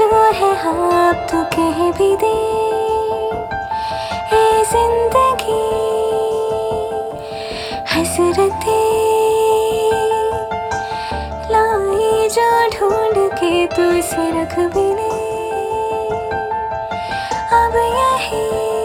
जो है हाँ अब तो कह भी दे ए जिंदगी हसरतें लाई जो ढूंढ के तू से रख भी ले अब यही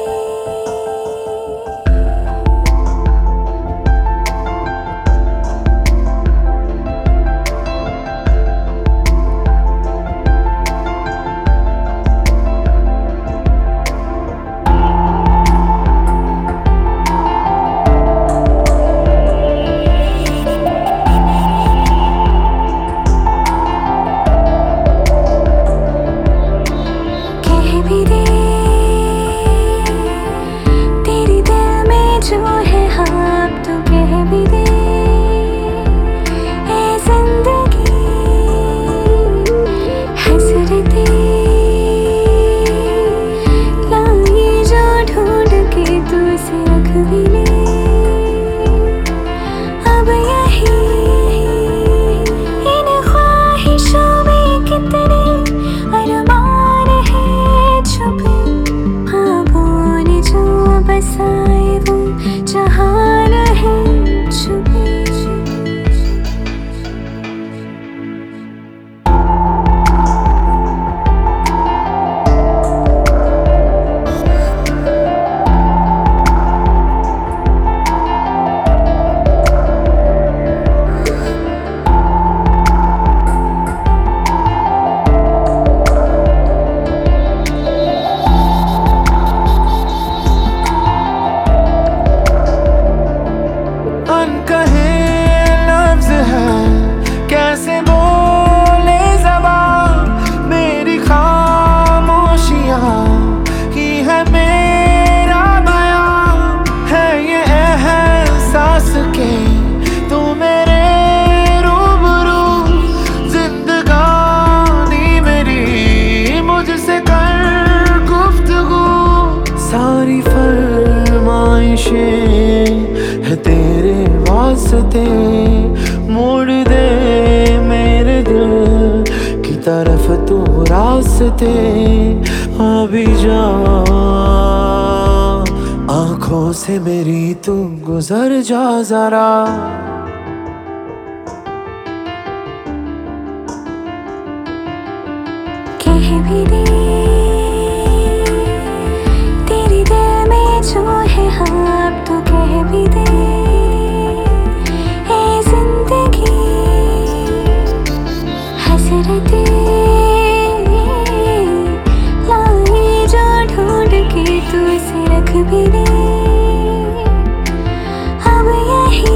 है तेरे वास्ते मोड़ दे मेरे दिल की तरफ तू रास्ते अभी जा आंखों से मेरी तू गुजर जा जरा कह भी दे तेरे दिल में जो है हाँ अब तो कह भी दे ए जिंदगी हसरतें लाई जो ढूंढ के तू से रख भी दे अब यही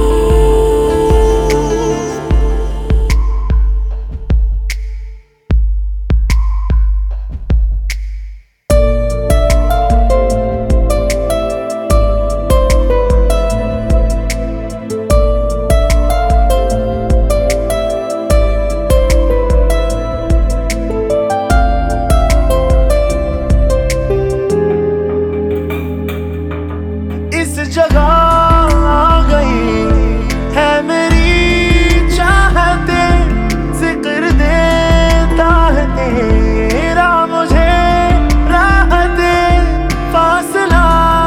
जगह आ गई है मेरी चाहतें जिक्र देता है तेरा मुझे राहतें फासला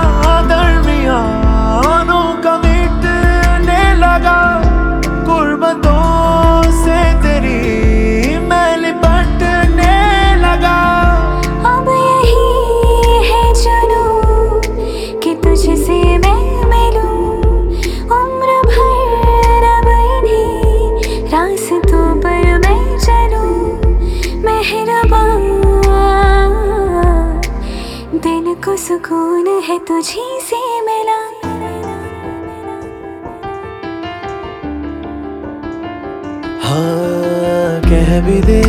दरमियानों का मिटने लगा गुर्बतों से तेरी मैं लिपटने लगा अब यही है जानू कि तुझसे रास्तों पर मैं चलूं मेहरबान दिल को सुकून है तुझी से मिला हाँ कह भी दे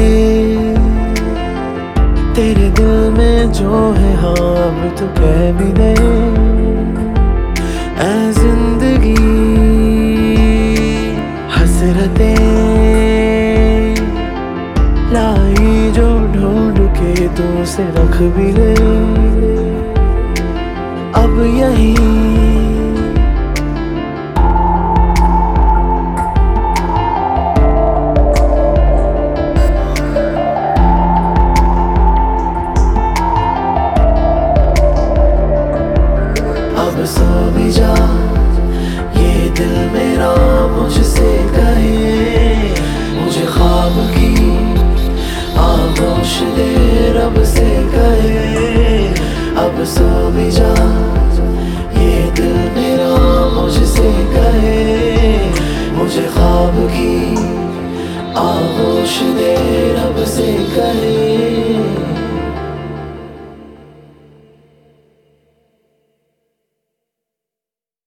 तेरे दिल में जो है हाँ अब तो कह भी दे ऐ जिंदगी हसरतें लाई जो ढूंढ के तू से रख भी ले अब यही दोष दे रब से कहे